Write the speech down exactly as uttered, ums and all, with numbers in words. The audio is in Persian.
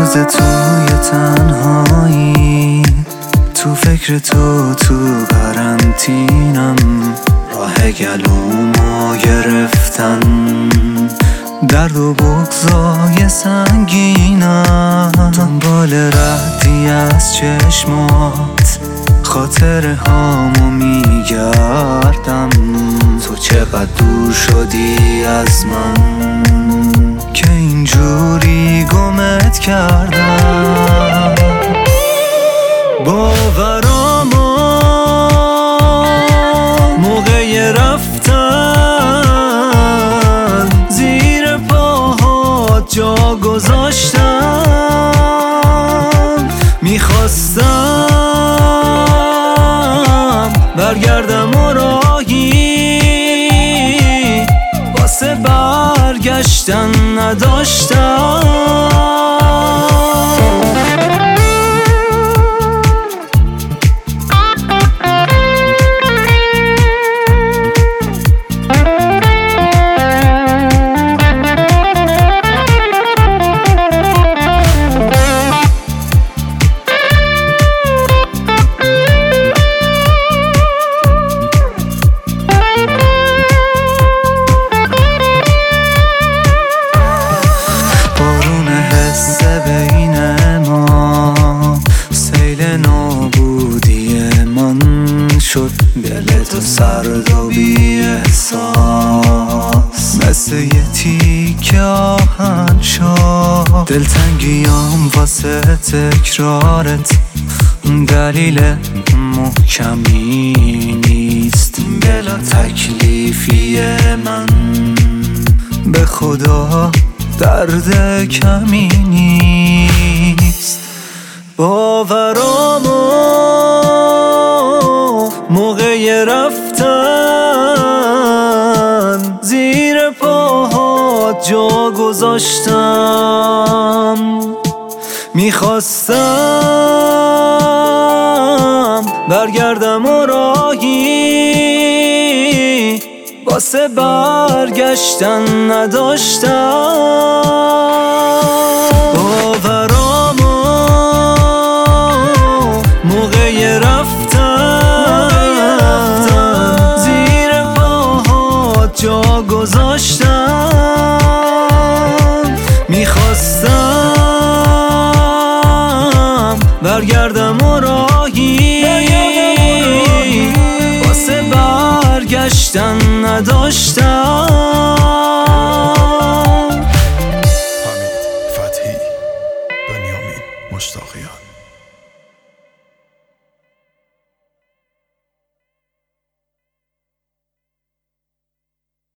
روز توی تنهایی، تو فکر تو تو قرنطینم، راه گلومو گرفتن، درد و بغضای سنگینم، دنبال ردی از چشمات خاطره هامو میگردم. تو چقدر دور شدی از من که اینجوری گمت کردم. باورامو موقع رفتن زیر پاهات جا گذاشتم، میخواستم برگردم و راهی واسه برگشتن نداشتم. دل تو سرد و بی احساس، مثل یه تیکه آهن شد. دلتنگیام واسه تکرارت دلیل محکمی نیست، بلا تکلیفی من به خدا درد کمی نیست. باورامو موقع رفتن زیر پاهات جا گذاشتم، میخواستم برگردم و راهی واسه برگشتن نداشتم. باورامو موقع رفتن زیر پاهات جا گذاشتم، میخواستم برگردم و راهی واسه برگشتن نداشتم. حمید فتحی، بنیامین مشتاقیان.